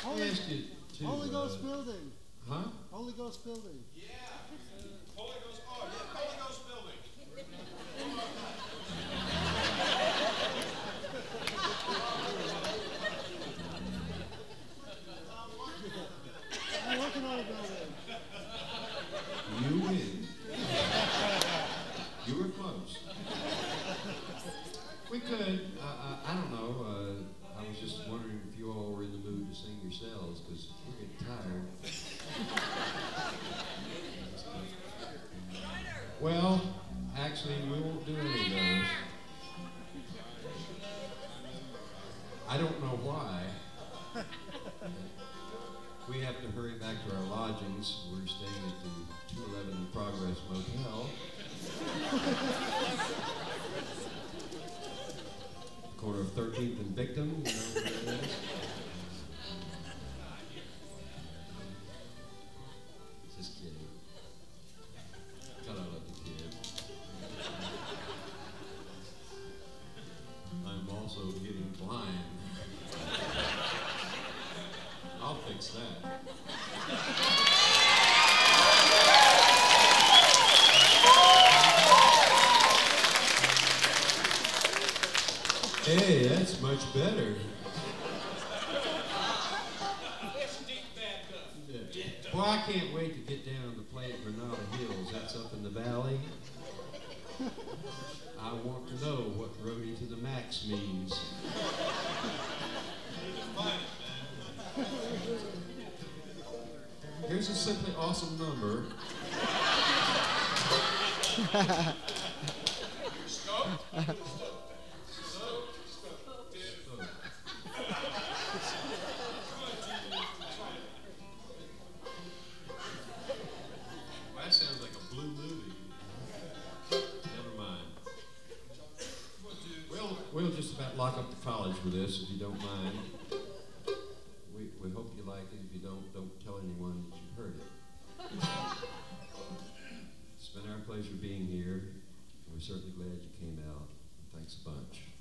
Holy, ask you to, Holy Ghost building. huh? Holy Ghost building. Yeah. Holy Ghost. Oh, yeah. Holy Ghost building. I'm working on a building. You win. You were close. We could, I don't know, I was just wondering if you all were in the mood to sing yourselves, because we're getting tired. Well, actually, we won't do any of those. I don't know why. We have to hurry back to our lodgings. We're staying at the 211 in Progress Motel. Corner of 13th and Victim, you know where that is? Just kidding. God, I love the kid. I'm also getting blind. I'll fix that. Hey, that's much better. Yeah. Boy, I can't wait to get down to play at Granada Hills. That's up in the valley. I want to know what Roadie to the Max means. Here's a simply awesome number. Well, that sounds like a blue movie. Never mind. We'll just about lock up the college with this, if you don't mind. We hope you like it. If you don't tell anyone that you heard it. It's been our pleasure being here. We're certainly glad you came out. Thanks a bunch.